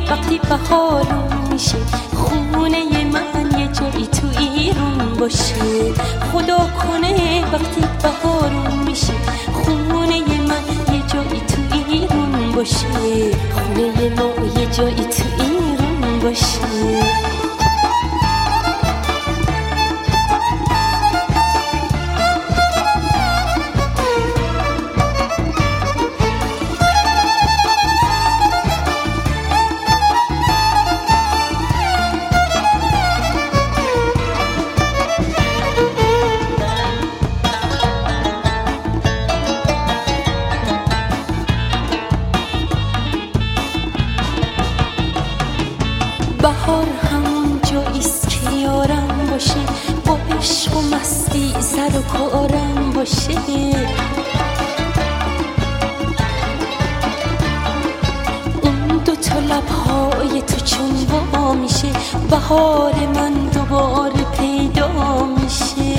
وقتی بهارون میشه خونه من یه جایی تو ایران باشه. خدا کنه وقتی بهارون میشه خونه من یه جایی تو ایران باشه. خونه ما یه جایی تو ایران باشه. بهار همون جاییست که یارم باشه، با عشق و مستی سر و کارم باشه. اون دوتا لبهای تو چون وا میشه بهار من دوباره پیدا میشه.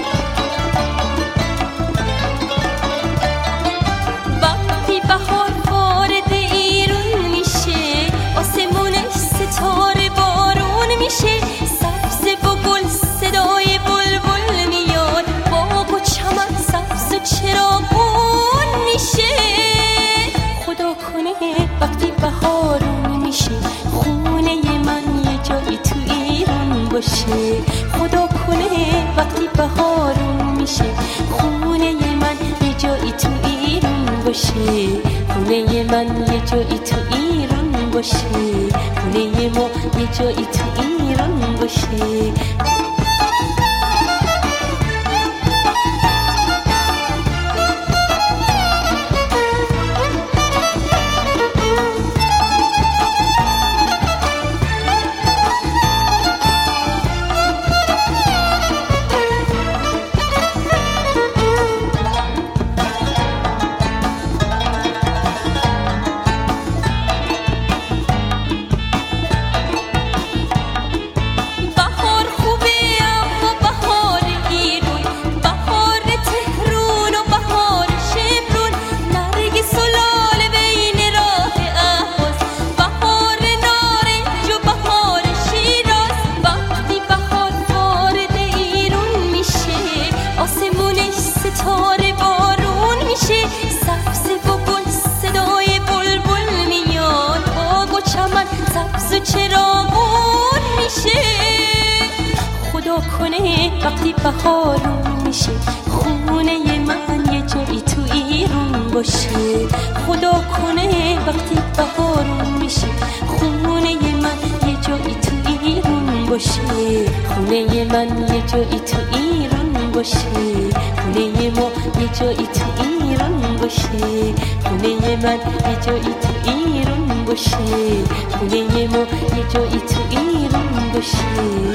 وقتی بهار وارد ایران میشه آسمونش ستاره بارون میشه. سبز و گل صدای بلبل میاد، باغ و چمن سبز و چراغون میشه. خدا کنه وقتی بهارون میشه خونه من یه جایی تو ایران باشه. خدا کنه وقتی بهارون میشه خونه من یه جایی تو ایران باشه. خونه من یه جایی تو ایران باشه. خونه ما یه جایی تو ایران باشه. ستاره بارون میشه. سبز و گل صدای بلبل میاد، باغ و چمن سبز و چراغون میشه. خدا کنه وقتی بهارون میشه خونه من یه جایی تو ایران باشه. خدا کنه وقتی بهارون میشه خونه من یه جایی تو ایران باشه. خونه من یه جایی تو ایران باشه. خونه ما یه جایی تو ایران باشه. خونه من یه جایی تو ایران باشه. خونه ما یه جایی تو ایران باشه.